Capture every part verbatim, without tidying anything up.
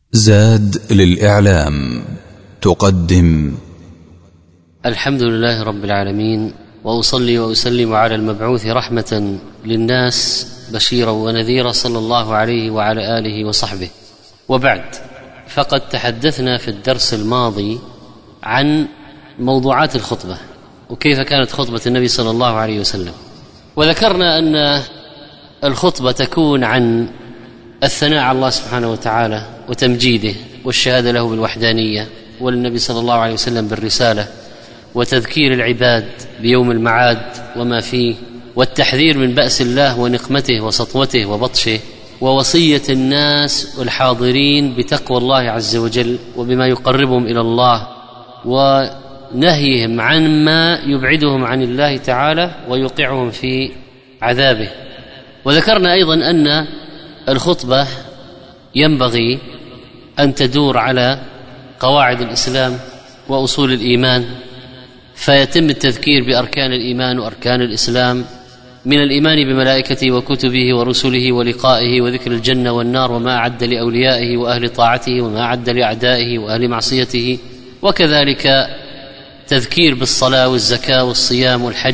زاد للإعلام تقدم الحمد لله رب العالمين، وأصلي وأسلم على المبعوث رحمة للناس بشيرا ونذيرا صلى الله عليه وعلى آله وصحبه. وبعد، فقد تحدثنا في الدرس الماضي عن موضوعات الخطبة وكيف كانت خطبة النبي صلى الله عليه وسلم، وذكرنا أن الخطبة تكون عن الثناء على الله سبحانه وتعالى وتمجيده والشهادة له بالوحدانية وللنبي صلى الله عليه وسلم بالرسالة، وتذكير العباد بيوم المعاد وما فيه، والتحذير من بأس الله ونقمته وسطوته وبطشه، ووصية الناس والحاضرين بتقوى الله عز وجل وبما يقربهم إلى الله، ونهيهم عن ما يبعدهم عن الله تعالى ويوقعهم في عذابه. وذكرنا أيضا أن الخطبة ينبغي أن تدور على قواعد الإسلام وأصول الإيمان، فيتم التذكير بأركان الإيمان وأركان الإسلام من الإيمان بملائكته وكتبه ورسله ولقائه، وذكر الجنة والنار وما أعد لأوليائه وأهل طاعته وما أعد لأعدائه وأهل معصيته، وكذلك تذكير بالصلاة والزكاة والصيام والحج،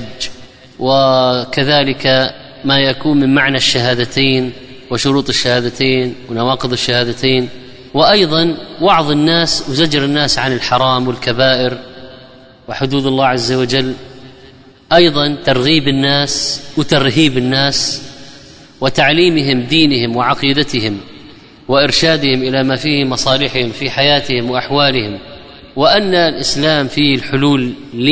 وكذلك ما يكون من معنى الشهادتين وشروط الشهادتين ونواقض الشهادتين، وأيضا وعظ الناس وزجر الناس عن الحرام والكبائر وحدود الله عز وجل، أيضا ترغيب الناس وترهيب الناس وتعليمهم دينهم وعقيدتهم وإرشادهم إلى ما فيه مصالحهم في حياتهم وأحوالهم، وأن الإسلام فيه الحلول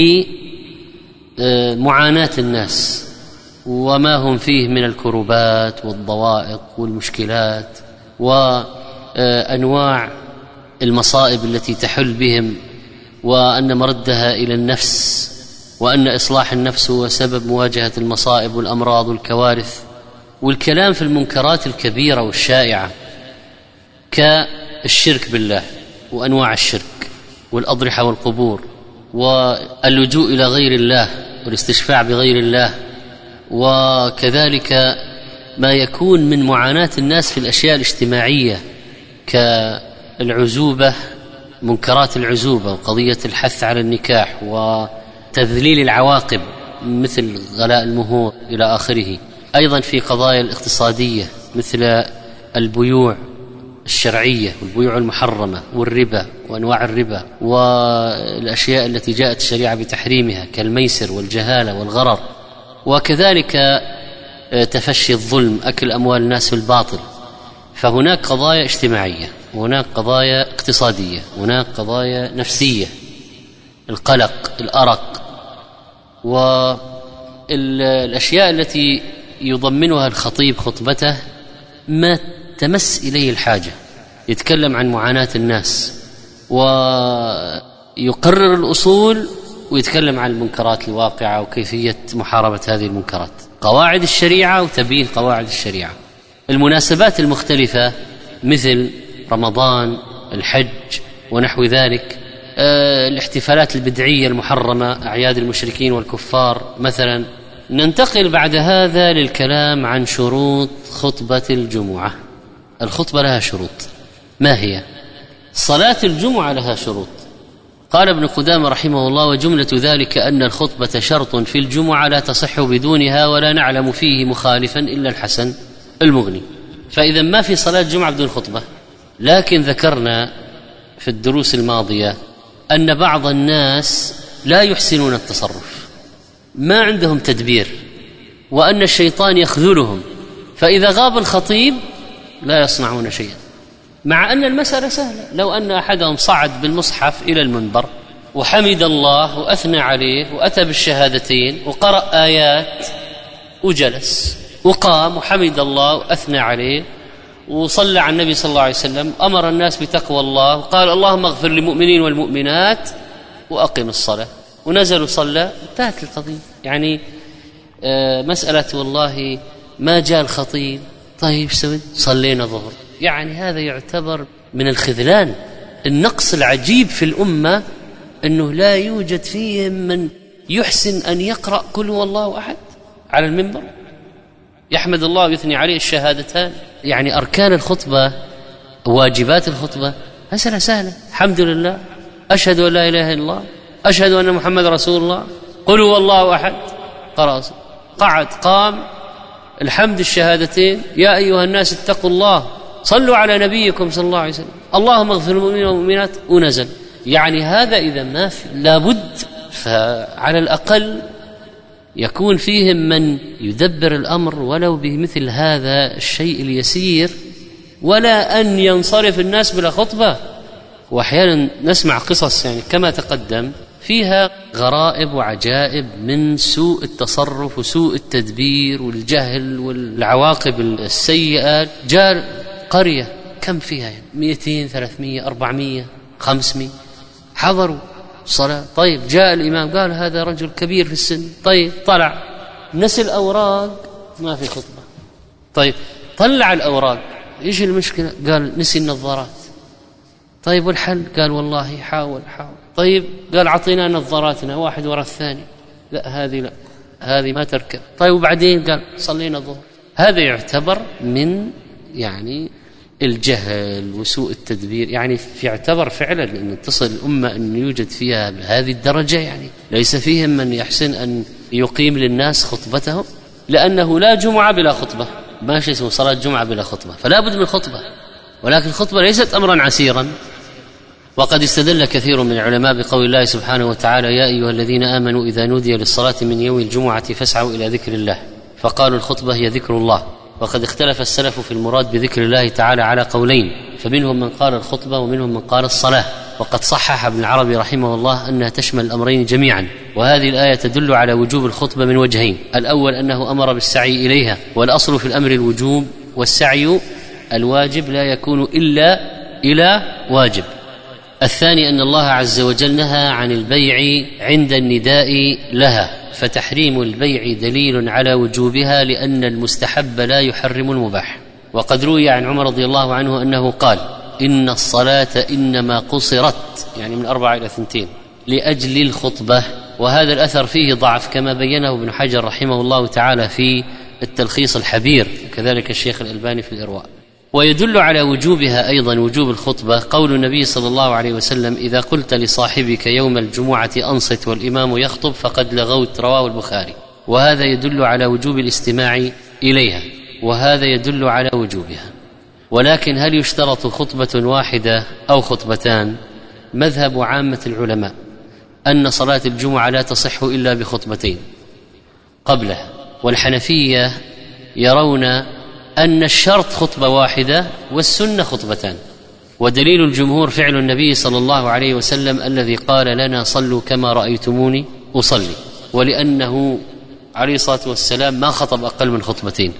لمعاناة الناس وما هم فيه من الكربات والضوائق والمشكلات وأنواع المصائب التي تحل بهم، وأن مردها إلى النفس، وأن إصلاح النفس هو سبب مواجهة المصائب والأمراض والكوارث، والكلام في المنكرات الكبيرة والشائعة كالشرك بالله وأنواع الشرك والأضرحة والقبور واللجوء إلى غير الله والاستشفاع بغير الله، وكذلك ما يكون من معاناة الناس في الأشياء الاجتماعية كالعزوبة، منكرات العزوبة وقضية الحث على النكاح وتذليل العواقب مثل غلاء المهور إلى آخره. أيضا في قضايا الاقتصادية مثل البيوع الشرعية والبيوع المحرمة والربا وأنواع الربا والأشياء التي جاءت الشريعة بتحريمها كالميسر والجهالة والغرر، وكذلك تفشي الظلم، أكل أموال الناس بالباطل. فهناك قضايا اجتماعية، وهناك قضايا اقتصادية، وهناك قضايا نفسية، القلق، الأرق، والأشياء التي يضمنها الخطيب خطبته ما تمس إليه الحاجة، يتكلم عن معاناة الناس ويقرر الأصول ويتكلم عن المنكرات الواقعة وكيفية محاربة هذه المنكرات، قواعد الشريعة وتبيين قواعد الشريعة، المناسبات المختلفة مثل رمضان، الحج ونحو ذلك، أه الاحتفالات البدعية المحرمة، أعياد المشركين والكفار مثلا. ننتقل بعد هذا للكلام عن شروط خطبة الجمعة. الخطبة لها شروط، ما هي؟ صلاة الجمعة لها شروط. قال ابن قدامة رحمه الله: وجملة ذلك أن الخطبة شرط في الجمعة لا تصح بدونها، ولا نعلم فيه مخالفا إلا الحسن المغني. فإذا ما في صلاة جمعة بدون خطبة. لكن ذكرنا في الدروس الماضية أن بعض الناس لا يحسنون التصرف، ما عندهم تدبير، وأن الشيطان يخذلهم، فإذا غاب الخطيب لا يصنعون شيئا، مع أن المسألة سهلة. لو أن أحدهم صعد بالمصحف إلى المنبر وحمد الله وأثنى عليه وأتى بالشهادتين وقرأ آيات وجلس وقام وحمد الله وأثنى عليه وصلى على النبي صلى الله عليه وسلم، أمر الناس بتقوى الله وقال اللهم اغفر للمؤمنين والمؤمنات وأقم الصلاة، ونزل وصلى، انتهت القضية. يعني آه مسألة والله ما جاء الخطيب، طيب سويت صلينا ظهر، يعني هذا يعتبر من الخذلان. النقص العجيب في الأمة أنه لا يوجد فيهم من يحسن أن يقرأ قل هو الله أحد على المنبر، يحمد الله ويثني عليه الشهادتان. يعني أركان الخطبة واجبات الخطبة مسألة سهلة، الحمد لله، أشهد أن لا إله إلا الله، أشهد أن محمد رسول الله، قل هو الله أحد، خلاص قعد قام، الحمد الشهادتين، يا أيها الناس اتقوا الله، صلوا على نبيكم صلى الله عليه وسلم، اللهم اغفر المؤمنين والمؤمنات، ونزل. يعني هذا إذا ما في لابد، فعلى الأقل يكون فيهم من يدبر الأمر ولو بمثل هذا الشيء اليسير، ولا أن ينصرف الناس بلا خطبة. وأحيانا نسمع قصص يعني كما تقدم فيها غرائب وعجائب من سوء التصرف وسوء التدبير والجهل والعواقب السيئة. جاء قرية كم فيها يعني مئتين ثلاثمية أربعمية خمسمية حضروا صلاة، طيب جاء الإمام قال هذا رجل كبير في السن، طيب طلع نسي الأوراق، ما في خطبة. طيب طلع الأوراق، إيش المشكلة؟ قال نسي النظارات. طيب والحل؟ قال والله حاول حاول. طيب قال عطينا نظاراتنا واحد وراء الثاني، لا هذه لا هذه ما تركب. طيب وبعدين؟ قال صلينا الظهر. هذا يعتبر من يعني الجهل وسوء التدبير، يعني يعتبر فعلا أن تصل الأمة أن يوجد فيها بهذه الدرجة، يعني ليس فيهم من يحسن أن يقيم للناس خطبتهم، لأنه لا جمعة بلا خطبة، ماشي اسمه صلاة جمعة بلا خطبة، فلا بد من خطبة. ولكن الخطبة ليست أمرا عسيرا. وقد استدل كثير من العلماء بقول الله سبحانه وتعالى يا أيها الذين آمنوا إذا نودي للصلاة من يوم الجمعة فاسعوا إلى ذكر الله، فقالوا الخطبة هي ذكر الله. وقد اختلف السلف في المراد بذكر الله تعالى على قولين، فمنهم من قال الخطبة ومنهم من قال الصلاة. وقد صحح ابن العربي رحمه الله أنها تشمل الأمرين جميعا. وهذه الآية تدل على وجوب الخطبة من وجهين: الأول أنه أمر بالسعي إليها، والأصل في الأمر الوجوب، والسعي الواجب لا يكون إلا إلى واجب. الثاني أن الله عز وجل نهى عن البيع عند النداء لها، فتحريم البيع دليل على وجوبها، لأن المستحب لا يحرم المباح. وقد روي عن عمر رضي الله عنه أنه قال إن الصلاة إنما قصرت، يعني من أربعة إلى ثنتين، لأجل الخطبة. وهذا الأثر فيه ضعف كما بينه ابن حجر رحمه الله تعالى في التلخيص الحبير، وكذلك الشيخ الألباني في الإرواء. ويدل على وجوبها أيضا وجوب الخطبة قول النبي صلى الله عليه وسلم إذا قلت لصاحبك يوم الجمعة أنصت والإمام يخطب فقد لغوت، رواه البخاري. وهذا يدل على وجوب الاستماع إليها، وهذا يدل على وجوبها. ولكن هل يشترط خطبة واحدة أو خطبتان؟ مذهب عامة العلماء أن صلاة الجمعة لا تصح إلا بخطبتين قبلها، والحنفية يرون أن الشرط خطبة واحدة والسنة خطبتان. ودليل الجمهور فعل النبي صلى الله عليه وسلم الذي قال لنا صلوا كما رأيتموني أصلي، ولأنه عليه الصلاة والسلام ما خطب أقل من خطبتين،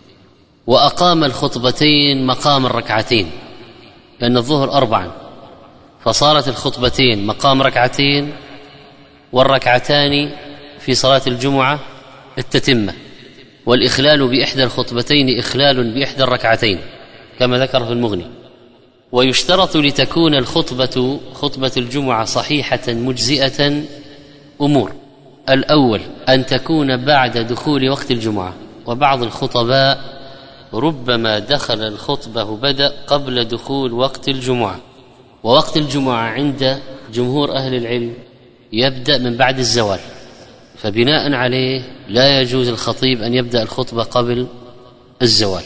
وأقام الخطبتين مقام الركعتين، لأن الظهر أربعا، فصارت الخطبتين مقام ركعتين، والركعتان في صلاة الجمعة التتمة، والإخلال بإحدى الخطبتين إخلال بإحدى الركعتين كما ذكر في المغني. ويشترط لتكون الخطبة خطبة الجمعة صحيحة مجزئة أمور: الأول أن تكون بعد دخول وقت الجمعة، وبعض الخطباء ربما دخل الخطبة بدأ قبل دخول وقت الجمعة، ووقت الجمعة عند جمهور أهل العلم يبدأ من بعد الزوال، فبناء عليه لا يجوز الخطيب أن يبدأ الخطبة قبل الزوال.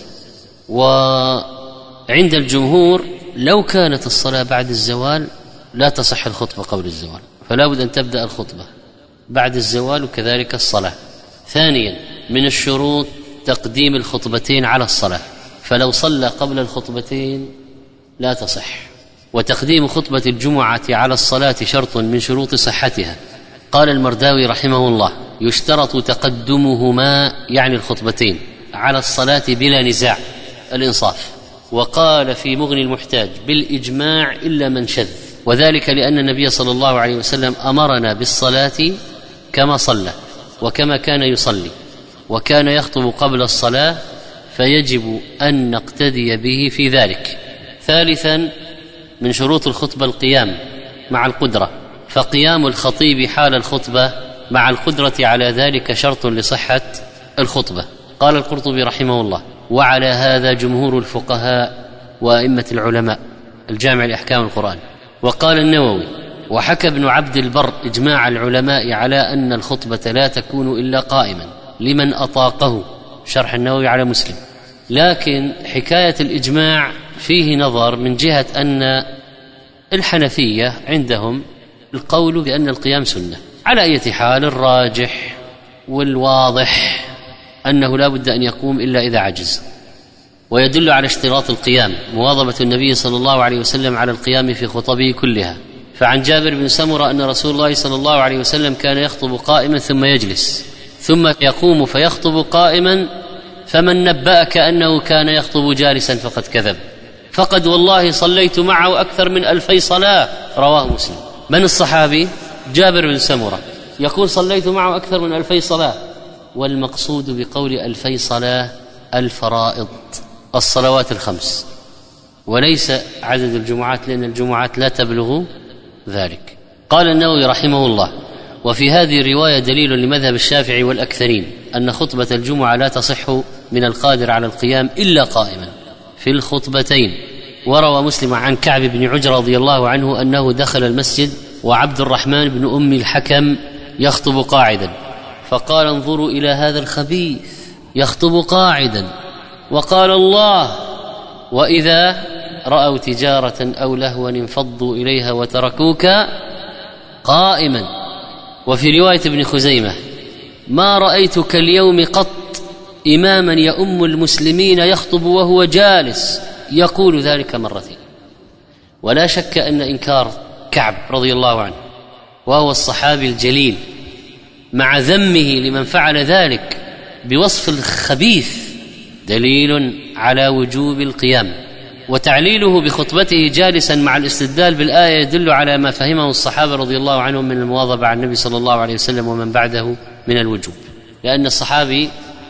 وعند الجمهور لو كانت الصلاة بعد الزوال لا تصح الخطبة قبل الزوال، فلا بد أن تبدأ الخطبة بعد الزوال، وكذلك الصلاة. ثانيا من الشروط تقديم الخطبتين على الصلاة، فلو صلى قبل الخطبتين لا تصح. وتقديم خطبة الجمعة على الصلاة شرط من شروط صحتها. قال المرداوي رحمه الله يشترط تقدمهما، يعني الخطبتين، على الصلاة بلا نزاع، الإنصاف. وقال في مغني المحتاج بالإجماع إلا من شذ، وذلك لأن النبي صلى الله عليه وسلم أمرنا بالصلاة كما صلى وكما كان يصلي، وكان يخطب قبل الصلاة، فيجب أن نقتدي به في ذلك. ثالثا من شروط الخطبة القيام مع القدرة، فقيام الخطيب حال الخطبة مع القدرة على ذلك شرط لصحة الخطبة. قال القرطبي رحمه الله وعلى هذا جمهور الفقهاء وأئمة العلماء، الجامع لأحكام القرآن. وقال النووي: وحكى ابن عبد البر إجماع العلماء على أن الخطبة لا تكون إلا قائما لمن أطاقه، شرح النووي على مسلم. لكن حكاية الإجماع فيه نظر من جهة أن الحنفية عندهم القول بأن القيام سنة. على أي حال الراجح والواضح أنه لا بد أن يقوم إلا إذا عجز، ويدل على اشتراط القيام مواظبة النبي صلى الله عليه وسلم على القيام في خطبه كلها. فعن جابر بن سمرة أن رسول الله صلى الله عليه وسلم كان يخطب قائما ثم يجلس ثم يقوم فيخطب قائما، فمن نبأك أنه كان يخطب جالسا فقد كذب، فقد والله صليت معه أكثر من ألفي صلاة، رواه مسلم. من الصحابي؟ جابر بن سمرة يقول صليت معه أكثر من ألفي صلاة، والمقصود بقول ألفي صلاة الفرائض، الصلوات الخمس، وليس عدد الجمعات، لأن الجمعات لا تبلغ ذلك. قال النووي رحمه الله: وفي هذه الرواية دليل لمذهب الشافعي والأكثرين أن خطبة الجمعة لا تصح من القادر على القيام إلا قائما في الخطبتين. وروى مسلم عن كعب بن عجرة رضي الله عنه أنه دخل المسجد وعبد الرحمن بن أم الحكم يخطب قاعدا، فقال: انظروا إلى هذا الخبيث يخطب قاعدا، وقال الله: وإذا رأوا تجارة أو لهوا انفضوا إليها وتركوك قائما. وفي رواية ابن خزيمة: ما رأيتك اليوم قط إماما يؤم المسلمين يخطب وهو جالس، يقول ذلك مرتين. ولا شك أن إنكار كعب رضي الله عنه وهو الصحابي الجليل مع ذمه لمن فعل ذلك بوصف الخبيث دليل على وجوب القيام، وتعليله بخطبته جالسا مع الاستدلال بالآية يدل على ما فهمه الصحابة رضي الله عنهم من المواظبة على النبي صلى الله عليه وسلم ومن بعده من الوجوب، لأن الصحابي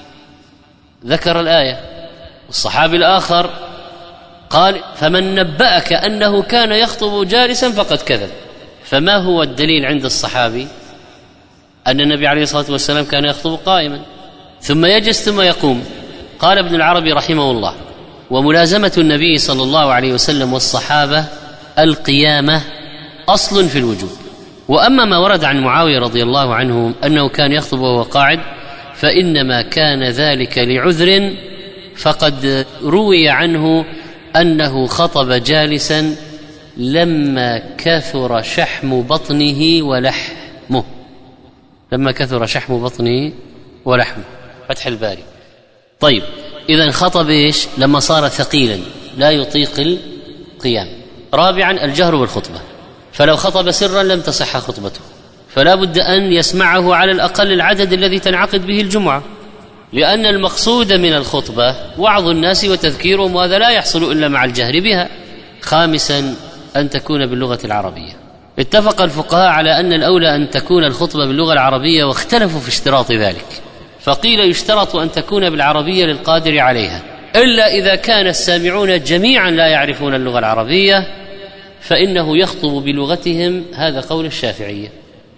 ذكر الآية والصحابي الآخر قال: فمن نبأك أنه كان يخطب جالسا فقد كذب. فما هو الدليل عند الصحابي؟ أن النبي عليه الصلاة والسلام كان يخطب قائما ثم يجلس ثم يقوم. قال ابن العربي رحمه الله: وملازمة النبي صلى الله عليه وسلم والصحابة القيامة أصل في الوجوب. وأما ما ورد عن معاوية رضي الله عنه أنه كان يخطب وهو قاعد فإنما كان ذلك لعذر، فقد روي عنه أنه خطب جالسا لما كثر شحم بطنه ولحمه، لما كثر شحم بطنه ولحمه، فتح الباري. طيب، إذن خطب إيش؟ لما صار ثقيلا لا يطيق القيام. رابعا الجهر بالخطبة، فلو خطب سرا لم تصح خطبته، فلا بد أن يسمعه على الأقل العدد الذي تنعقد به الجمعة، لأن المقصود من الخطبة وعظ الناس وتذكيرهم، وهذا لا يحصل إلا مع الجهر بها. خامسا أن تكون باللغة العربية. اتفق الفقهاء على أن الأولى أن تكون الخطبة باللغة العربية، واختلفوا في اشتراط ذلك، فقيل يشترط أن تكون بالعربية للقادر عليها، إلا إذا كان السامعون جميعا لا يعرفون اللغة العربية فإنه يخطب بلغتهم، هذا قول الشافعية.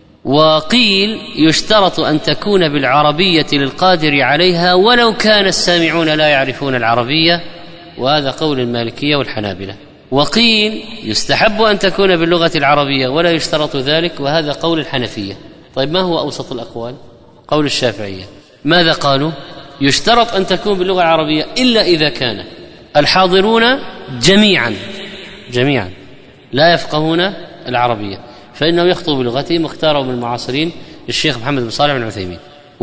وقيل يشترط أن تكون بالعربية للقادر عليها ولو كان السامعون لا يعرفون العربية، وهذا قول المالكية والحنابلة. وقيل يستحب أن تكون باللغة العربية ولا يشترط ذلك، وهذا قول الحنفية. طيب، ما هو أوسط الأقوال؟ قول الشافعية. ماذا قالوا؟ يشترط أن تكون باللغة العربية إلا إذا كان الحاضرون جميعا جميعا لا يفقهون العربية، فإنه يخطب بلغتهم، واختاره من المعاصرين الشيخ محمد بن صالح بن عثيمين.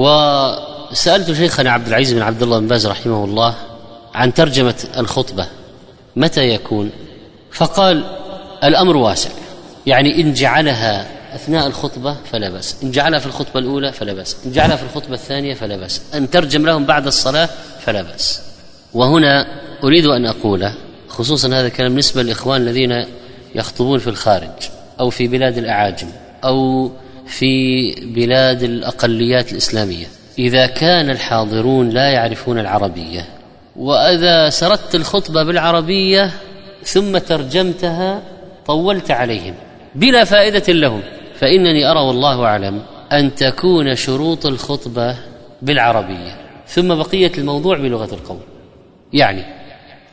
وسألت شيخنا عبد العزيز بن عبد الله بن باز رحمه الله عن ترجمة الخطبة متى يكون، فقال: الأمر واسع، يعني إن جعلها أثناء الخطبة فلا بأس، إن جعلها في الخطبة الأولى فلا بأس، إن جعلها في الخطبة الثانية فلا بأس، أن ترجم لهم بعد الصلاة فلا بأس. وهنا أريد أن أقول خصوصا هذا الكلام بالنسبة للإخوان الذين يخطبون في الخارج أو في بلاد الأعاجم أو في بلاد الأقليات الإسلامية، إذا كان الحاضرون لا يعرفون العربية وإذا سردت الخطبة بالعربية ثم ترجمتها طولت عليهم بلا فائدة لهم، فإنني أرى والله أعلم أن تكون شروط الخطبة بالعربية ثم بقية الموضوع بلغة القوم. يعني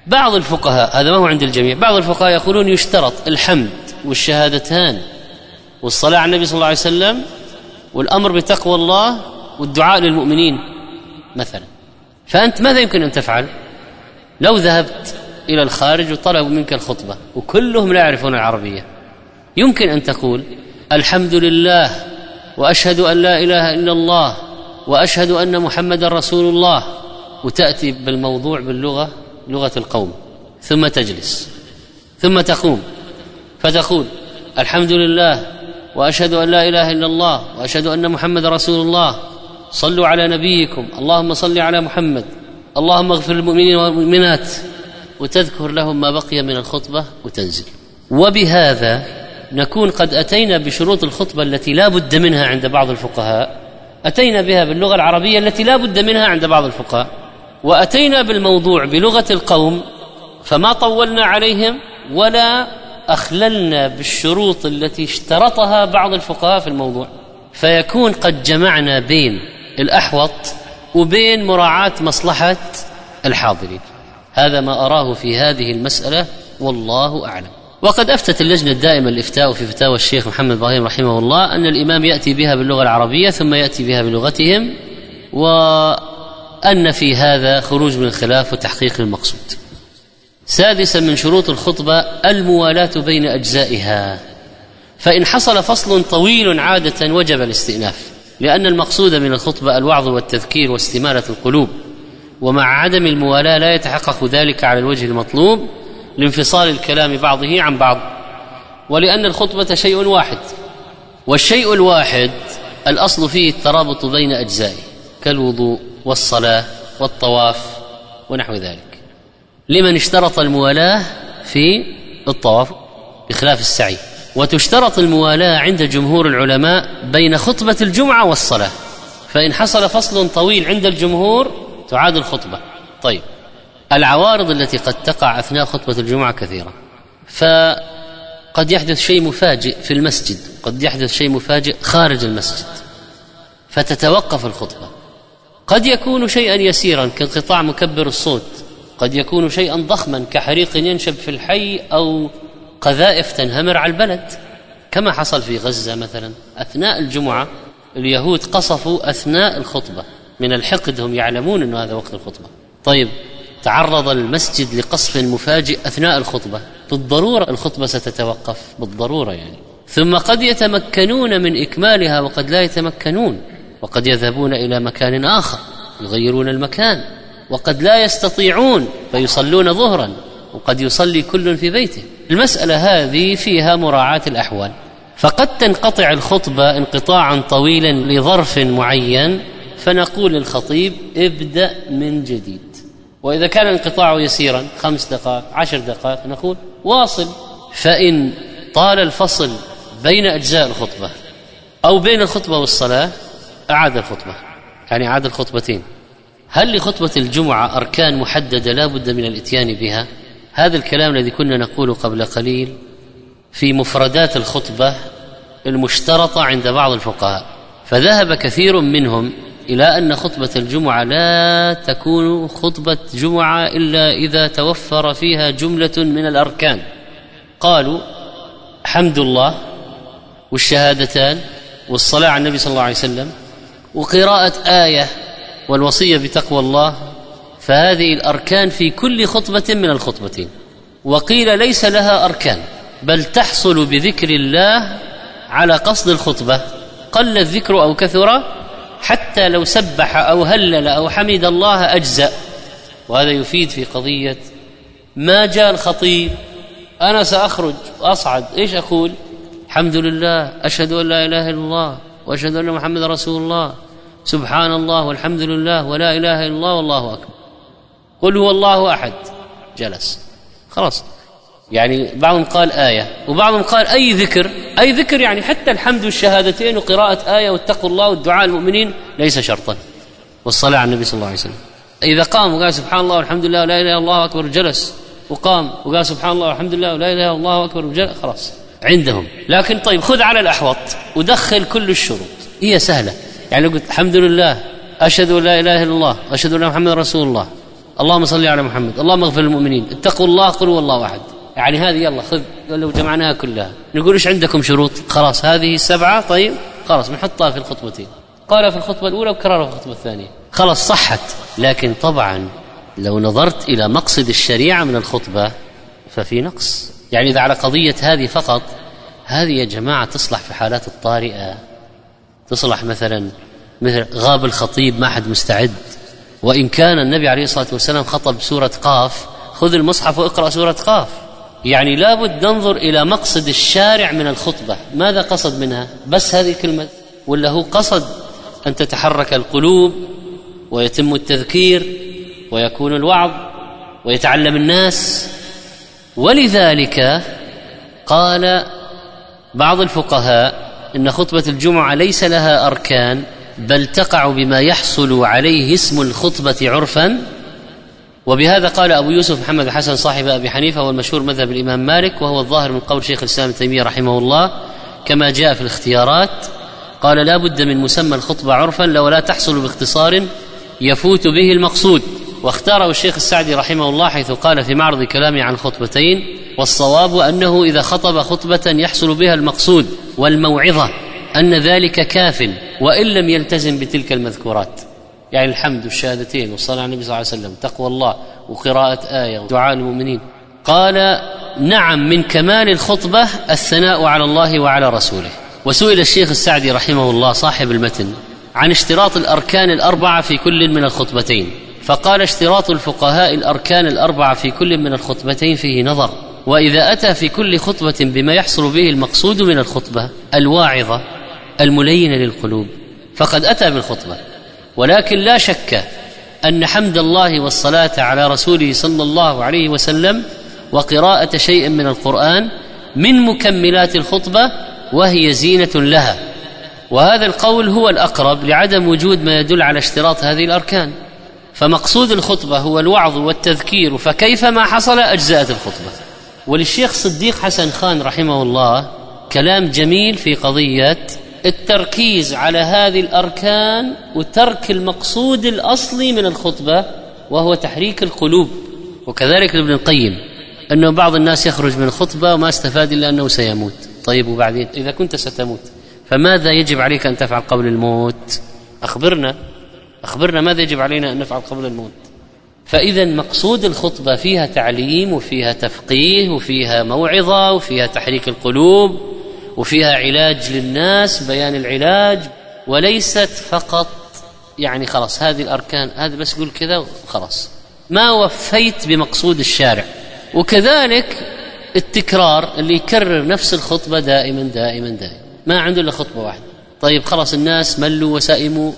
بعض الفقهاء، هذا ما هو عند الجميع، بعض الفقهاء يقولون يشترط الحمد والشهادتان والصلاة على النبي صلى الله عليه وسلم والأمر بتقوى الله والدعاء للمؤمنين مثلا. فأنت ماذا يمكن أن تفعل لو ذهبت إلى الخارج وطلبوا منك الخطبة وكلهم لا يعرفون العربية؟ يمكن أن تقول الحمد لله وأشهد أن لا إله إلا الله وأشهد أن محمد رسول الله، وتأتي بالموضوع باللغة لغة القوم، ثم تجلس ثم تقوم فتقول الحمد لله وأشهد أن لا إله إلا الله وأشهد أن محمد رسول الله، صلوا على نبيكم، اللهم صل على محمد، اللهم اغفر للمؤمنين والمؤمنات، وتذكر لهم ما بقي من الخطبة وتنزل. وبهذا نكون قد أتينا بشروط الخطبة التي لا بد منها عند بعض الفقهاء، أتينا بها باللغة العربية التي لا بد منها عند بعض الفقهاء، وأتينا بالموضوع بلغة القوم، فما طولنا عليهم ولا أخللنا بالشروط التي اشترطها بعض الفقهاء في الموضوع، فيكون قد جمعنا بين الأحوط وبين مراعاة مصلحة الحاضرين. هذا ما أراه في هذه المسألة والله أعلم. وقد أفتت اللجنة الدائمة للإفتاء في فتاوى الشيخ محمد إبراهيم رحمه الله أن الإمام يأتي بها باللغة العربية ثم يأتي بها بلغتهم، وأن في هذا خروج من الخلاف وتحقيق المقصود. سادسا من شروط الخطبة الموالاة بين أجزائها، فإن حصل فصل طويل عادة وجب الاستئناف، لأن المقصود من الخطبة الوعظ والتذكير واستمالة القلوب، ومع عدم الموالاة لا يتحقق ذلك على الوجه المطلوب لانفصال الكلام بعضه عن بعض، ولأن الخطبة شيء واحد، والشيء الواحد الأصل فيه الترابط بين أجزائه كالوضوء والصلاة والطواف ونحو ذلك، لمن اشترط الموالاة في الطواف بخلاف السعي. وتشترط الموالاة عند جمهور العلماء بين خطبة الجمعة والصلاة، فإن حصل فصل طويل عند الجمهور تعاد الخطبة. طيب، العوارض التي قد تقع أثناء خطبة الجمعة كثيرة، فقد يحدث شيء مفاجئ في المسجد، قد يحدث شيء مفاجئ خارج المسجد فتتوقف الخطبة، قد يكون شيئا يسيرا كانقطاع مكبر الصوت، قد يكون شيئا ضخما كحريق ينشب في الحي أو قذائف تنهمر على البلد، كما حصل في غزة مثلا أثناء الجمعة، اليهود قصفوا أثناء الخطبة من الحقد، هم يعلمون أن هذا وقت الخطبة. طيب، تعرض المسجد لقصف مفاجئ أثناء الخطبة، بالضرورة الخطبة ستتوقف بالضرورة يعني. ثم قد يتمكنون من إكمالها وقد لا يتمكنون، وقد يذهبون إلى مكان آخر يغيرون المكان، وقد لا يستطيعون فيصلون ظهرا، وقد يصلي كل في بيته. المسألة هذه فيها مراعاة الأحوال، فقد تنقطع الخطبة انقطاعا طويلا لظرف معين، فنقول للخطيب ابدأ من جديد، وإذا كان انقطاعه يسيرا خمس دقائق عشر دقائق نقول واصل. فإن طال الفصل بين أجزاء الخطبة أو بين الخطبة والصلاة أعاد الخطبة، يعني أعاد الخطبتين. هل لخطبة الجمعة أركان محددة لا بد من الإتيان بها؟ هذا الكلام الذي كنا نقوله قبل قليل في مفردات الخطبة المشترطة عند بعض الفقهاء، فذهب كثير منهم إلى أن خطبة الجمعة لا تكون خطبة جمعة إلا إذا توفر فيها جملة من الأركان. قالوا حمد الله والشهادتان والصلاة على النبي صلى الله عليه وسلم وقراءة آية والوصية بتقوى الله، فهذه الأركان في كل خطبة من الخطبتين. وقيل ليس لها أركان، بل تحصل بذكر الله على قصد الخطبة، قل الذكر أو كثر، حتى لو سبح أو هلل أو حمد الله أجزأ. وهذا يفيد في قضية ما جاء الخطيب أنا سأخرج وأصعد، إيش أقول؟ الحمد لله، أشهد أن لا إله إلا الله وأشهد أن محمد رسول الله، سبحان الله والحمد لله ولا إله إلا الله والله أكبر، قل هو الله أحد، جلس خلاص. يعني بعضهم قال آية وبعضهم قال أي ذكر، أي ذكر يعني حتى الحمد والشهادتين وقراءة آية واتقوا الله والدعاء المؤمنين ليس شرطا، والصلاة على النبي صلى الله عليه وسلم. إذا قام وقال سبحان الله والحمد لله ولا إله إلا الله أكبر وجلس، وقام وقال سبحان الله والحمد لله ولا إله إلا الله أكبر وجلس، خلاص عندهم. لكن طيب خذ على الأحوط ودخل كل الشروط، هي سهلة. يعني لو قلت الحمد لله أشهد أن لا إله إلا الله وأشهد أن محمد رسول الله اللهم صل على محمد، اللهم اغفر للمؤمنين، اتقوا الله، قولوا والله أحد. يعني هذه يلا خذ، لو جمعناها كلها نقول إيش عندكم شروط؟ خلاص هذه السبعة، طيب خلاص نحطها في الخطبتين، قالها في الخطبة الأولى وكررها في الخطبة الثانية، خلاص صحت. لكن طبعا لو نظرت إلى مقصد الشريعة من الخطبة ففي نقص. يعني إذا على قضية هذه فقط، هذه يا جماعة تصلح في حالات الطارئة، تصلح مثلا مثل غاب الخطيب ما حد مستعد، وإن كان النبي عليه الصلاة والسلام خطب سورة قاف، خذ المصحف واقرأ سورة قاف. يعني لابد ننظر إلى مقصد الشارع من الخطبة، ماذا قصد منها؟ بس هذه كلمة، ولا هو قصد أن تتحرك القلوب ويتم التذكير ويكون الوعظ ويتعلم الناس؟ ولذلك قال بعض الفقهاء إن خطبة الجمعة ليس لها أركان، بل تقع بما يحصل عليه اسم الخطبة عرفا. وبهذا قال أبو يوسف محمد الحسن صاحب أبي حنيفة والمشهور مذهب الإمام مالك، وهو الظاهر من قول شيخ الإسلام ابن تيمية رحمه الله كما جاء في الاختيارات، قال لا بد من مسمى الخطبة عرفا لو لا تحصل باختصار يفوت به المقصود. واختاره الشيخ السعدي رحمه الله حيث قال في معرض كلامه عن الخطبتين: والصواب أنه إذا خطب خطبة يحصل بها المقصود والموعظة أن ذلك كاف وإن لم يلتزم بتلك المذكورات، يعني الحمد والشهادتين والصلاة على النبي صلى الله عليه وسلم، تقوى الله وقراءة آية ودعاء المؤمنين. قال نعم، من كمال الخطبة الثناء على الله وعلى رسوله. وسئل الشيخ السعدي رحمه الله صاحب المتن عن اشتراط الأركان الأربعة في كل من الخطبتين، فقال اشتراط الفقهاء الأركان الأربعة في كل من الخطبتين فيه نظر، وإذا أتى في كل خطبة بما يحصل به المقصود من الخطبة الواعظة الملينة للقلوب فقد أتى بالخطبة. ولكن لا شك أن حمد الله والصلاة على رسوله صلى الله عليه وسلم وقراءة شيء من القرآن من مكملات الخطبة وهي زينة لها، وهذا القول هو الأقرب لعدم وجود ما يدل على اشتراط هذه الأركان. فمقصود الخطبة هو الوعظ والتذكير، فكيف ما حصل أجزاءت الخطبة. وللشيخ صديق حسن خان رحمه الله كلام جميل في قضية التركيز على هذه الأركان وترك المقصود الأصلي من الخطبة وهو تحريك القلوب. وكذلك ابن القيم أنه بعض الناس يخرج من الخطبة وما استفاد إلا أنه سيموت. طيب وبعدين إذا كنت ستموت فماذا يجب عليك أن تفعل قبل الموت؟ أخبرنا أخبرنا ماذا يجب علينا أن نفعل قبل الموت. فإذا مقصود الخطبة فيها تعليم وفيها تفقيه وفيها موعظة وفيها تحريك القلوب وفيها علاج للناس، بيان العلاج، وليست فقط يعني خلاص هذه الأركان هذا بس قول كذا خلاص ما وفيت بمقصود الشارع. وكذلك التكرار اللي يكرر نفس الخطبة دائما دائما دائما ما عنده إلا خطبة واحدة. طيب خلاص الناس ملوا وسائموا.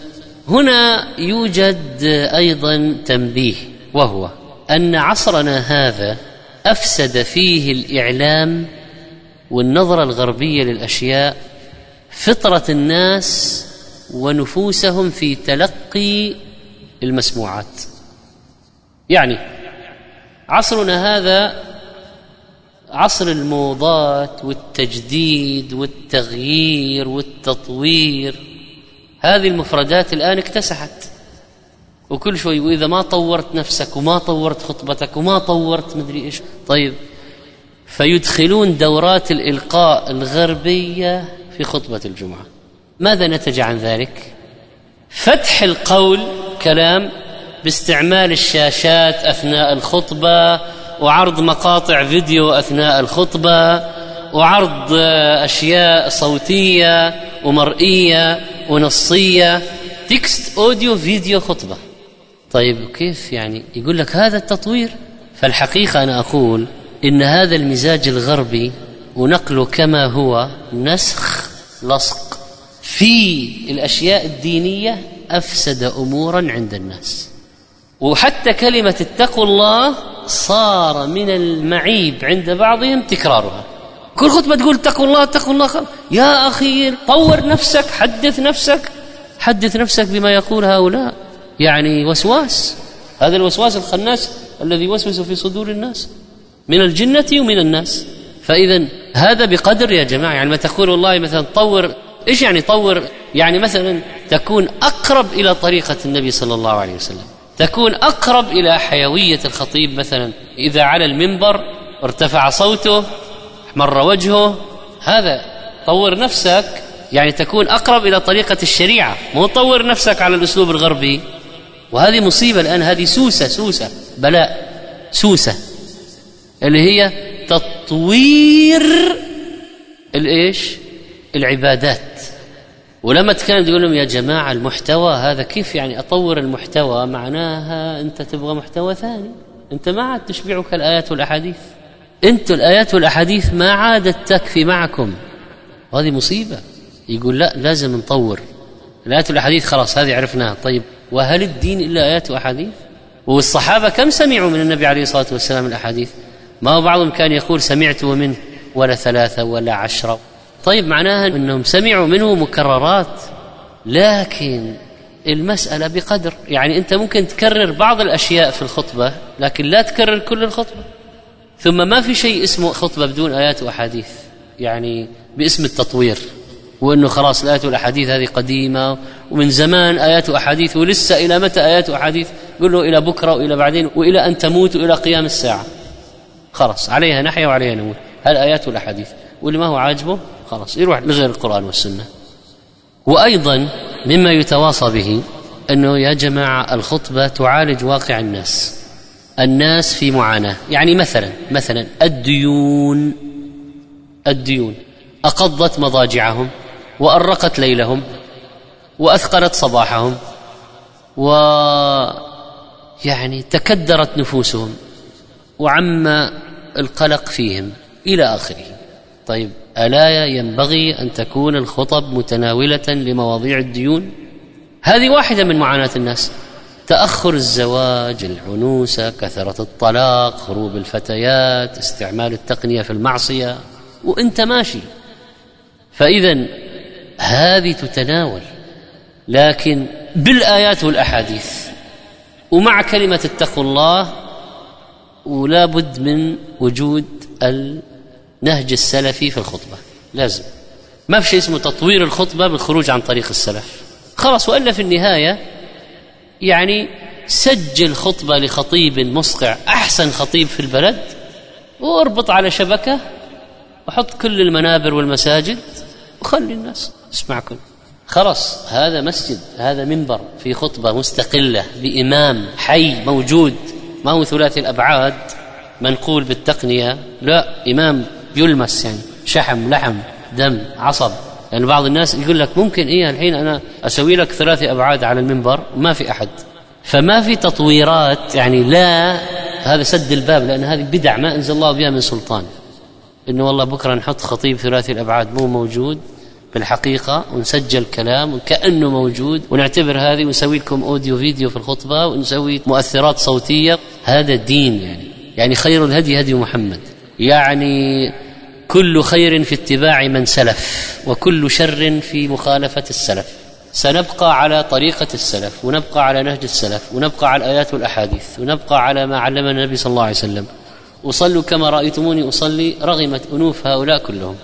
هنا يوجد أيضا تنبيه، وهو أن عصرنا هذا أفسد فيه الإعلام والنظرة الغربية للأشياء فطرة الناس ونفوسهم في تلقي المسموعات. يعني عصرنا هذا عصر الموضات والتجديد والتغيير والتطوير، هذه المفردات الآن اكتسحت، وكل شوي وإذا ما طورت نفسك وما طورت خطبتك وما طورت مدري إيش. طيب فيدخلون دورات الإلقاء الغربية في خطبة الجمعة. ماذا نتج عن ذلك؟ فتح القول كلام باستعمال الشاشات أثناء الخطبة، وعرض مقاطع فيديو أثناء الخطبة، وعرض أشياء صوتية ومرئية ونصية، تكست أوديو فيديو خطبة. طيب كيف يعني؟ يقول لك هذا التطوير. فالحقيقة أنا أقول إن هذا المزاج الغربي ونقله كما هو نسخ لصق في الأشياء الدينية أفسد أمورا عند الناس. وحتى كلمة اتقوا الله صار من المعيب عند بعضهم تكرارها. كل خطبة تقول اتقوا الله اتقوا الله. يا أخي طور نفسك، حدث نفسك حدث نفسك بما يقول هؤلاء. يعني وسواس، هذا الوسواس الخناس الذي يوسوس في صدور الناس من الجنة ومن الناس. فإذا هذا بقدر يا جماعة. يعني ما تقول والله مثلا طور، إيش يعني طور؟ يعني مثلا تكون أقرب إلى طريقة النبي صلى الله عليه وسلم. تكون أقرب إلى حيوية الخطيب. مثلا إذا على المنبر ارتفع صوته احمر وجهه، هذا طور نفسك، يعني تكون أقرب إلى طريقة الشريعة، مو طور نفسك على الأسلوب الغربي. وهذه مصيبة الآن، هذه سوسة سوسة بلاء سوسة، اللي هي تطوير الإيش العبادات. ولما تكلم يقول لهم يا جماعة المحتوى هذا كيف يعني أطور المحتوى؟ معناها أنت تبغى محتوى ثاني، أنت ما عاد تشبعك الآيات والأحاديث، أنت الآيات والأحاديث ما عادت تكفي معكم، وهذه مصيبة. يقول لا لازم نطور الآيات والأحاديث، خلاص هذه عرفناها. طيب وهل الدين إلا آيات وأحاديث؟ والصحابة كم سمعوا من النبي عليه الصلاة والسلام الأحاديث؟ ما هو بعضهم كان يقول سمعت منه ولا ثلاثة ولا عشرة. طيب معناها أنهم سمعوا منه مكررات، لكن المسألة بقدر، يعني أنت ممكن تكرر بعض الأشياء في الخطبة لكن لا تكرر كل الخطبة. ثم ما في شيء اسمه خطبة بدون آيات وأحاديث، يعني باسم التطوير، وأنه خلاص الآيات والأحاديث هذه قديمة ومن زمان آيات وأحاديث، ولسه إلى متى آيات وأحاديث؟ قل له إلى بكرة وإلى بعدين وإلى أن تموت وإلى قيام الساعة، خلاص عليها نحيا وعليها نموت، هل آيات والأحاديث. واللي ما هو عاجبه خلاص يروح لغير القرآن والسنة. وأيضا مما يتواصى به أنه يا جماعة الخطبة تعالج واقع الناس، الناس في معاناة. يعني مثلا مثلا الديون الديون أقضت مضاجعهم وأرقت ليلهم وأثقلت صباحهم ويعني تكدرت نفوسهم وعم القلق فيهم إلى آخره. طيب ألا ينبغي أن تكون الخطب متناولة لمواضيع الديون؟ هذه واحدة من معاناة الناس، تأخر الزواج، العنوسة، كثرة الطلاق، هروب الفتيات، استعمال التقنية في المعصية، وانت ماشي. فإذا هذه تتناول لكن بالآيات والأحاديث ومع كلمة اتقوا الله، ولا بد من وجود النهج السلفي في الخطبة. لازم، ما في شيء اسمه تطوير الخطبة بالخروج عن طريق السلف، خلاص. وإلا في النهاية يعني سجل خطبة لخطيب مصقع، أحسن خطيب في البلد، واربط على شبكة وحط كل المنابر والمساجد وخلي الناس تسمعكم، خلاص. هذا مسجد، هذا منبر في خطبة مستقلة بإمام حي موجود، ما هو ثلاثي الأبعاد منقول بالتقنية، لا، إمام يلمس، يعني شحم لحم دم عصب. يعني بعض الناس يقول لك ممكن إيه الحين أنا أسوي لك ثلاثي أبعاد على المنبر وما في أحد، فما في تطويرات، يعني لا، هذا سد الباب، لأن هذه بدع ما أنزل الله بها من سلطان. إنه والله بكرة نحط خطيب ثلاثي الأبعاد مو موجود بالحقيقة ونسجل كلام وكأنه موجود ونعتبر هذه ونسوي لكم أوديو فيديو في الخطبة ونسوي مؤثرات صوتية. هذا الدين يعني يعني خير الهدي هدي محمد، يعني كل خير في اتباع من سلف وكل شر في مخالفة السلف. سنبقى على طريقة السلف ونبقى على نهج السلف ونبقى على الآيات والأحاديث ونبقى على ما علمنا النبي صلى الله عليه وسلم. أصلوا كما رأيتموني أصلي، رغمت أنوف هؤلاء كلهم.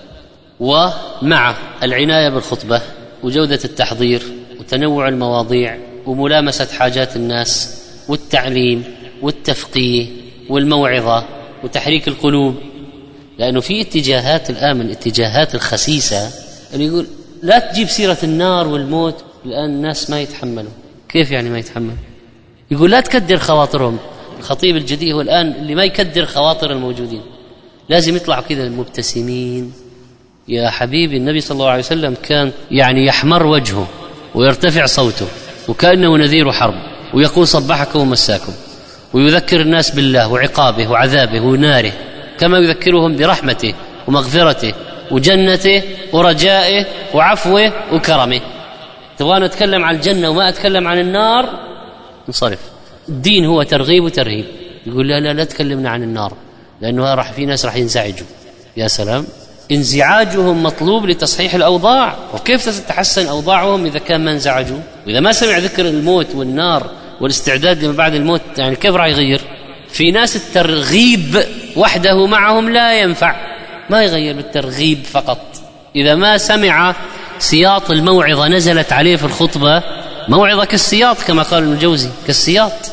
ومع العناية بالخطبة وجودة التحضير وتنوع المواضيع وملامسة حاجات الناس والتعليم والتفقيه والموعظة وتحريك القلوب، لأنه في اتجاهات الآن من الاتجاهات الخسيسة اللي يقول لا تجيب سيرة النار والموت، الآن الناس ما يتحملوا. كيف يعني ما يتحمل؟ يقول لا تكدر خواطرهم. الخطيب الجديد هو الآن اللي ما يكدر خواطر الموجودين، لازم يطلعوا كذا مبتسمين. يا حبيبي النبي صلى الله عليه وسلم كان يعني يحمر وجهه ويرتفع صوته وكأنه نذير حرب، ويقول صبحكم ومساكم، ويذكر الناس بالله وعقابه وعذابه وناره، كما يذكرهم برحمته ومغفرته وجنته ورجائه وعفوه وكرمه. تبغى نتكلم عن الجنة وما أتكلم عن النار؟ انصرف. الدين هو ترغيب وترهيب. يقول لا لا لا تكلمنا عن النار، لأنه راح في ناس راح ينزعجوا. يا سلام، انزعاجهم مطلوب لتصحيح الأوضاع، وكيف تتحسن أوضاعهم إذا كان ما انزعجوا؟ وإذا ما سمع ذكر الموت والنار والاستعداد لما بعد الموت، يعني كيف راح يغير؟ في ناس الترغيب وحده معهم لا ينفع، ما يغير بالترغيب فقط. إذا ما سمع سياط الموعظة نزلت عليه في الخطبة، موعظة كالسياط كما قال ابن الجوزي، كالسياط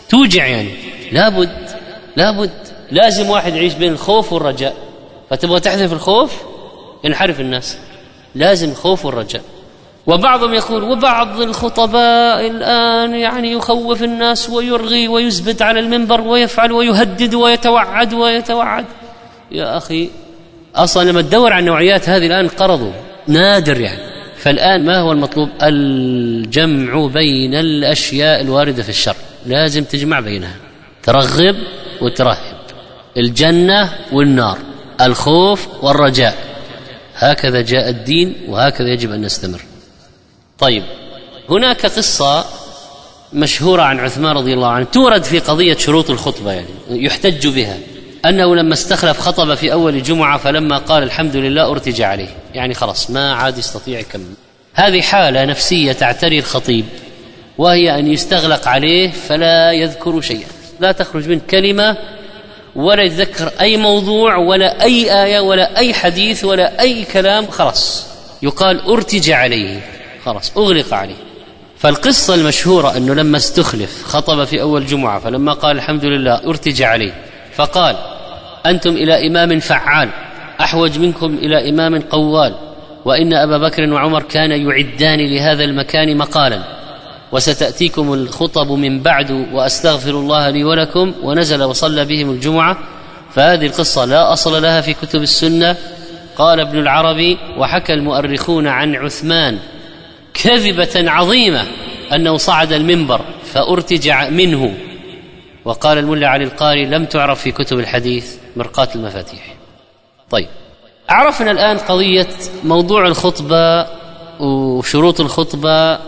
توجع يعني. لابد لابد لازم واحد يعيش بين الخوف والرجاء. فتبغى تحذف الخوف ينحرف الناس، لازم الخوف والرجاء. وبعضهم يقول وبعض الخطباء الآن يعني يخوف الناس ويرغي ويزبد على المنبر ويفعل ويهدد ويتوعد ويتوعد. يا أخي أصلا لما تدور عن نوعيات هذه الآن قرضوا نادر يعني. فالآن ما هو المطلوب؟ الجمع بين الأشياء الواردة في الشرع، لازم تجمع بينها، ترغب وترهب، الجنة والنار، الخوف والرجاء. هكذا جاء الدين وهكذا يجب أن نستمر. طيب، هناك قصة مشهورة عن عثمان رضي الله عنه تورد في قضية شروط الخطبة، يعني يحتج بها، أنه لما استخلف خطب في أول جمعة فلما قال الحمد لله ارتجى عليه، يعني خلاص ما عاد يستطيع يكمل. هذه حالة نفسية تعتري الخطيب، وهي أن يستغلق عليه فلا يذكر شيئا، لا تخرج من كلمة ولا يتذكر أي موضوع ولا أي آية ولا أي حديث ولا أي كلام، خلاص يقال ارتجى عليه، خلاص أغلق عليه. فالقصة المشهورة أنه لما استخلف خطب في أول جمعة فلما قال الحمد لله ارتجى عليه، فقال أنتم إلى إمام فعال أحوج منكم إلى إمام قوال، وإن أبا بكر وعمر كان يعدان لهذا المكان مقالا، وستأتيكم الخطب من بعد وأستغفر الله لي ولكم، ونزل وصلى بهم الجمعة. فهذه القصة لا أصل لها في كتب السنة. قال ابن العربي وحكى المؤرخون عن عثمان كذبة عظيمة أنه صعد المنبر فأرتجع منه. وقال الملا علي القاري لم تعرف في كتب الحديث مرقاة المفاتيح. طيب، عرفنا الآن قضية موضوع الخطبة وشروط الخطبة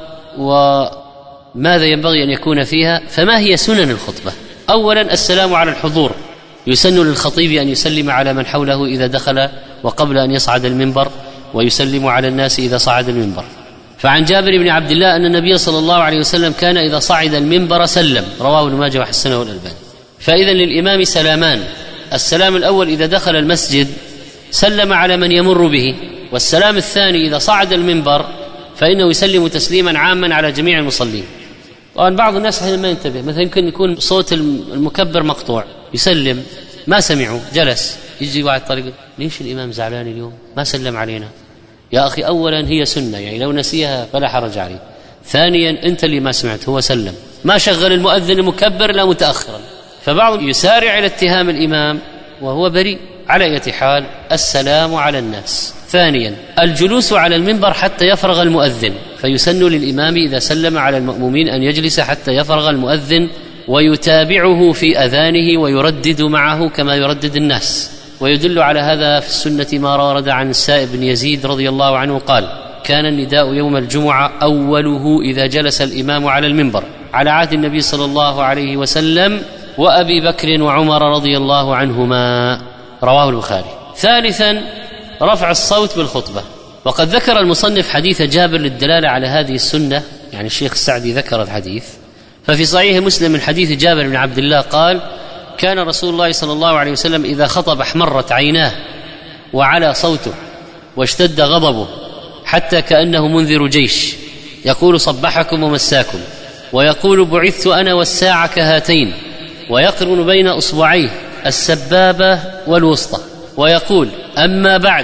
وماذا ينبغي أن يكون فيها. فما هي سنن الخطبة؟ أولا السلام على الحضور، يسن للخطيب أن يسلم على من حوله إذا دخل وقبل أن يصعد المنبر، ويسلم على الناس إذا صعد المنبر. فعن جابر بن عبد الله أن النبي صلى الله عليه وسلم كان إذا صعد المنبر سلم، رواه ابن ماجه وحسنه الألباني. فإذا للإمام سلامان، السلام الأول إذا دخل المسجد سلم على من يمر به، والسلام الثاني إذا صعد المنبر فإنه يسلم تسليما عاما على جميع المصلين. طبعا بعض الناس حين ما ينتبه، مثلا يمكن يكون صوت المكبر مقطوع، يسلم ما سمعوا، جلس، يجي واحد طريق ليش الإمام زعلان اليوم ما سلم علينا؟ يا أخي أولا هي سنة، يعني لو نسيها فلا حرج عليه. ثانيا أنت اللي ما سمعت، هو سلم، ما شغل المؤذن المكبر لا متأخرا. فبعض يسارع إلى اتهام الإمام وهو بريء. على أي حال السلام على الناس. ثانيا الجلوس على المنبر حتى يفرغ المؤذن، فيسن للإمام إذا سلم على المأمومين أن يجلس حتى يفرغ المؤذن ويتابعه في أذانه ويردد معه كما يردد الناس. ويدل على هذا في السنة ما ورد عن السائب بن يزيد رضي الله عنه قال كان النداء يوم الجمعة أوله إذا جلس الإمام على المنبر، على عهد النبي صلى الله عليه وسلم وأبي بكر وعمر رضي الله عنهما، رواه البخاري. ثالثا رفع الصوت بالخطبة. وقد ذكر المصنف حديث جابر للدلالة على هذه السنة، يعني الشيخ السعدي ذكر الحديث. ففي صحيح مسلم من حديث جابر بن عبد الله قال كان رسول الله صلى الله عليه وسلم إذا خطب احمرت عيناه وعلى صوته واشتد غضبه حتى كأنه منذر جيش، يقول صبحكم ومساكم، ويقول بعثت أنا والساعة كهاتين، ويقرن بين أصبعيه السبابة والوسطى، ويقول أما بعد،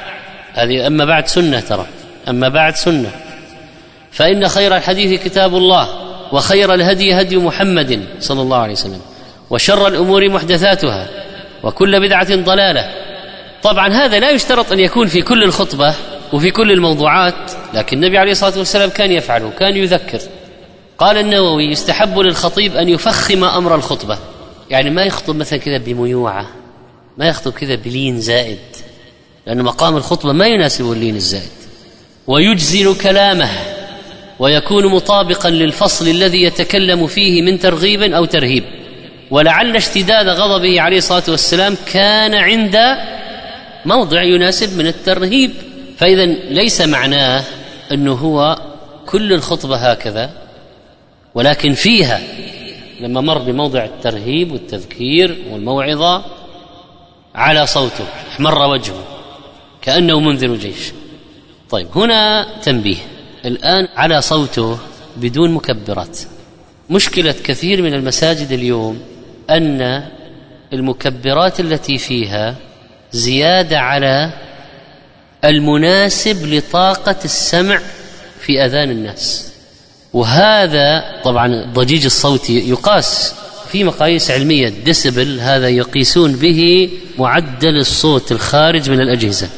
هذه أما بعد سنة، ترى أما بعد سنة، فإن خير الحديث كتاب الله، وخير الهدي هدي محمد صلى الله عليه وسلم، وشر الأمور محدثاتها، وكل بدعة ضلالة. طبعا هذا لا يشترط أن يكون في كل الخطبة وفي كل الموضوعات، لكن النبي عليه الصلاة والسلام كان يفعله، كان يذكر. قال النووي يستحب للخطيب أن يفخم أمر الخطبة، يعني ما يخطب مثلا كذا بميوعة، ما يخطب كذا بلين زائد، لأن مقام الخطبة ما يناسب اللين الزائد. ويجزل كلامه ويكون مطابقا للفصل الذي يتكلم فيه من ترغيب أو ترهيب. ولعل اشتداد غضبه عليه الصلاة والسلام كان عند موضع يناسب من الترهيب. فإذا ليس معناه أنه هو كل الخطبة هكذا، ولكن فيها لما مر بموضع الترهيب والتذكير والموعظة على صوته احمر وجهه كأنه منذر جيش. طيب هنا تنبيه، الآن على صوته بدون مكبرات، مشكلة كثير من المساجد اليوم أن المكبرات التي فيها زيادة على المناسب لطاقة السمع في أذان الناس. وهذا طبعا الضجيج الصوتي يقاس في مقاييس علمية، ديسبل هذا يقيسون به معدل الصوت الخارج من الأجهزة.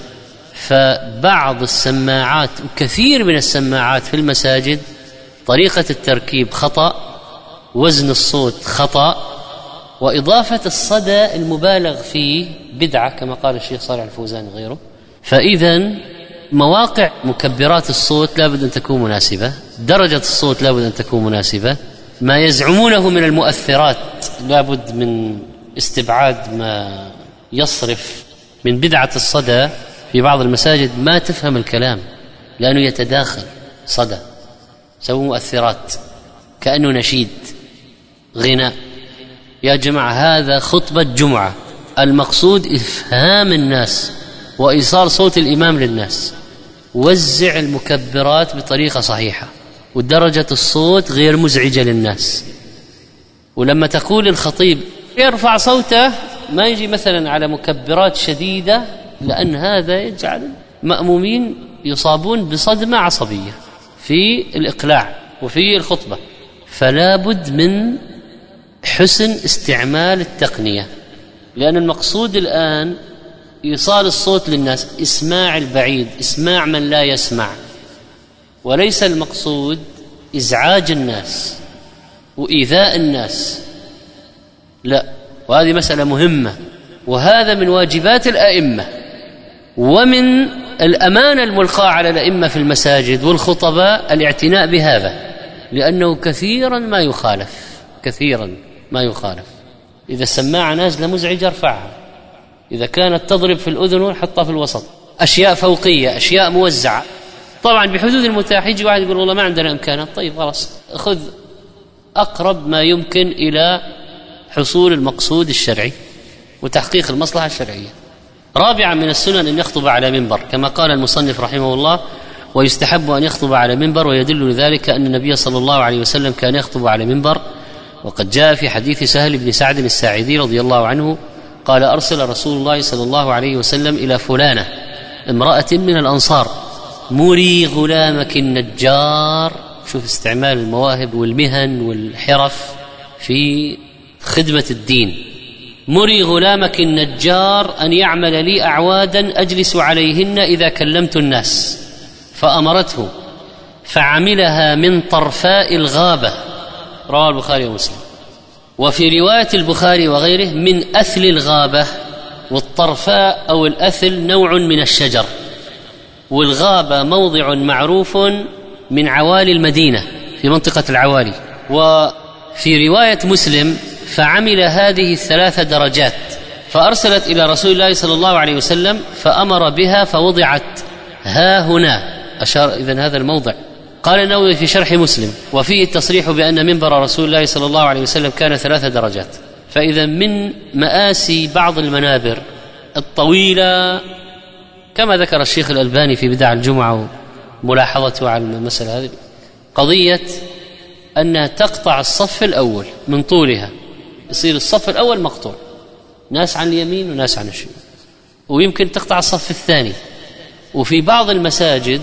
فبعض السماعات وكثير من السماعات في المساجد طريقة التركيب خطأ، وزن الصوت خطأ، وإضافة الصدى المبالغ فيه بدعة كما قال الشيخ صالح الفوزان وغيره. فإذا مواقع مكبرات الصوت لابد أن تكون مناسبة، درجة الصوت لابد أن تكون مناسبة، ما يزعمونه من المؤثرات لابد من استبعاد ما يصرف من بدعة الصدى. في بعض المساجد ما تفهم الكلام لأنه يتداخل صدى، سووا مؤثرات كأنه نشيد غناء. يا جماعة هذا خطبة جمعة، المقصود إفهام الناس وإيصال صوت الإمام للناس. وزع المكبرات بطريقة صحيحة ودرجة الصوت غير مزعجة للناس. ولما تقول الخطيب يرفع صوته ما يجي مثلا على مكبرات شديدة، لأن هذا يجعل مأمومين يصابون بصدمة عصبية في الإقلاع وفي الخطبة. فلا بد من حسن استعمال التقنية، لأن المقصود الآن إيصال الصوت للناس، إسماع البعيد، إسماع من لا يسمع، وليس المقصود إزعاج الناس وإيذاء الناس، لا. وهذه مسألة مهمة، وهذا من واجبات الأئمة ومن الأمانة الملقاة على الأئمة في المساجد والخطباء الاعتناء بهذا، لأنه كثيرا ما يخالف، كثيرا ما يخالف. إذا السماعة نازلة مزعجة ارفعها، إذا كانت تضرب في الأذن حطها في الوسط، أشياء فوقية، أشياء موزعة. طبعا بحدود المتاح. يجي واحد يقول والله ما عندنا إمكانات، طيب خلاص خذ أقرب ما يمكن إلى حصول المقصود الشرعي وتحقيق المصلحة الشرعية. رابعا من السنن أن يخطب على منبر كما قال المصنف رحمه الله: ويستحب أن يخطب على منبر، ويدل لذلك أن النبي صلى الله عليه وسلم كان يخطب على منبر. وقد جاء في حديث سهل بن سعد الساعدي رضي الله عنه قال: أرسل رسول الله صلى الله عليه وسلم إلى فلانة امرأة من الأنصار: مري غلامك النجار. شوف استعمال المواهب والمهن والحرف في خدمة الدين. مري غلامك النجار أن يعمل لي أعوادا أجلس عليهن إذا كلمت الناس، فأمرته فعملها من طرفاء الغابة. رواه البخاري ومسلم. وفي رواية البخاري وغيره من أثل الغابة، والطرفاء أو الأثل نوع من الشجر، والغابة موضع معروف من عوالي المدينة في منطقة العوالي. وفي رواية مسلم فعمل هذه الثلاث درجات، فأرسلت إلى رسول الله صلى الله عليه وسلم فأمر بها فوضعت ها هنا، أشار إذن هذا الموضع. قال النووي في شرح مسلم: وفيه التصريح بأن منبر رسول الله صلى الله عليه وسلم كان ثلاث درجات. فإذا من مآسي بعض المنابر الطويلة كما ذكر الشيخ الألباني في بدع الجمعة وملاحظته على المسألة هذه قضية أنها تقطع الصف الأول من طولها، يصير الصف الأول مقطوع، ناس عن اليمين وناس عن الشمال، ويمكن تقطع الصف الثاني. وفي بعض المساجد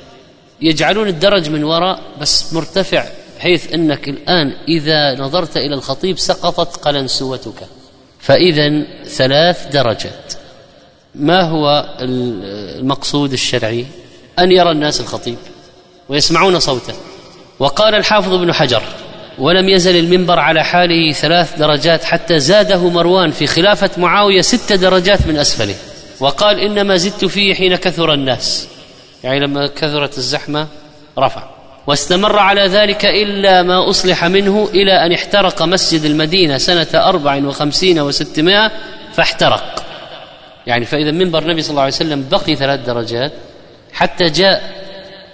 يجعلون الدرج من وراء بس مرتفع، بحيث أنك الآن إذا نظرت إلى الخطيب سقطت قلنسوتك. فإذا ثلاث درجات. ما هو المقصود الشرعي؟ أن يرى الناس الخطيب ويسمعون صوته. وقال الحافظ ابن حجر: ولم يزل المنبر على حاله ثلاث درجات حتى زاده مروان في خلافة معاوية ست درجات من أسفله. وقال: إنما زدت فيه حين كثر الناس، يعني لما كثرت الزحمة رفع. واستمر على ذلك إلا ما أصلح منه، إلى أن احترق مسجد المدينة سنة أربع وخمسين وستمائة فاحترق. يعني فإذا منبر النبي صلى الله عليه وسلم بقي ثلاث درجات حتى جاء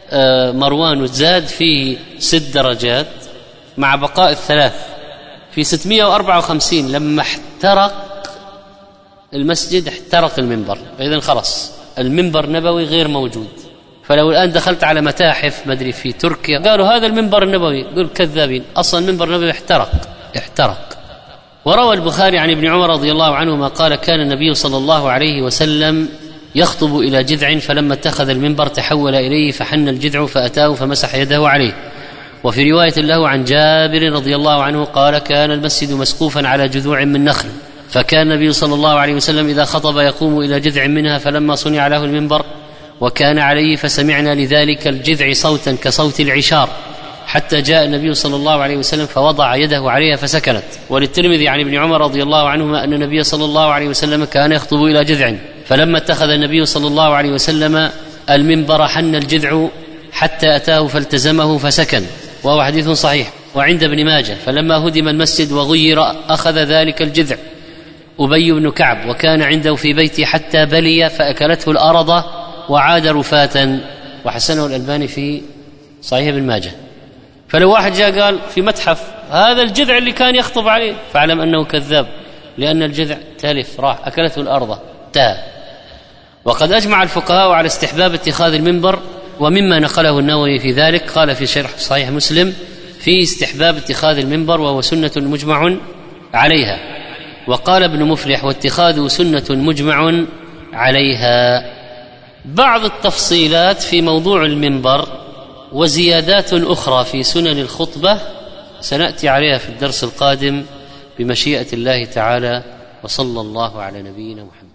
مروان وزاد فيه ست درجات مع بقاء الثلاث في ستمائة وأربعة وخمسين. لما احترق المسجد احترق المنبر، فإذا خلص المنبر نبوي غير موجود. فلو الآن دخلت على متاحف مدري في تركيا قالوا هذا المنبر النبوي، قل كذابين، أصلا المنبر النبوي احترق احترق. وروى البخاري عن ابن عمر رضي الله عنهما قال كان النبي صلى الله عليه وسلم يخطب إلى جذع فلما اتخذ المنبر تحول إليه فحن الجذع فأتاه فمسح يده عليه. وفي رواية له عن جابر رضي الله عنه قال كان المسجد مسقوفا على جذوع من نخل، فكان النبي صلى الله عليه وسلم إذا خطب يقوم إلى جذع منها، فلما صنع له المنبر وكان عليه فسمعنا لذلك الجذع صوتا كصوت العشار، حتى جاء النبي صلى الله عليه وسلم فوضع يده عليها فسكنت. وللترمذي عن ابن عمر رضي الله عنهما أن النبي صلى الله عليه وسلم كان يخطب إلى جذع، فلما اتخذ النبي صلى الله عليه وسلم المنبر حن الجذع حتى أتاه فالتزمه فسكن، وهو حديث صحيح. وعند ابن ماجه فلما هدم المسجد وغير أخذ ذلك الجذع أبي بن كعب وكان عنده في بيتي حتى بلي فأكلته الأرض وعاد رفاتا، وحسنه الألباني في صحيح ابن ماجه. فلو واحد جاء قال في متحف هذا الجذع اللي كان يخطب عليه فاعلم أنه كذاب، لأن الجذع تلف راح أكلته الأرض تاه. وقد أجمع الفقهاء على استحباب اتخاذ المنبر، ومما نقله النووي في ذلك قال في شرح صحيح مسلم في استحباب اتخاذ المنبر وهو سنة مجمع عليها. وقال ابن مفلح واتخاذه سنة مجمع عليها. بعض التفصيلات في موضوع المنبر وزيادات أخرى في سنن الخطبة سنأتي عليها في الدرس القادم بمشيئة الله تعالى، وصلى الله على نبينا محمد.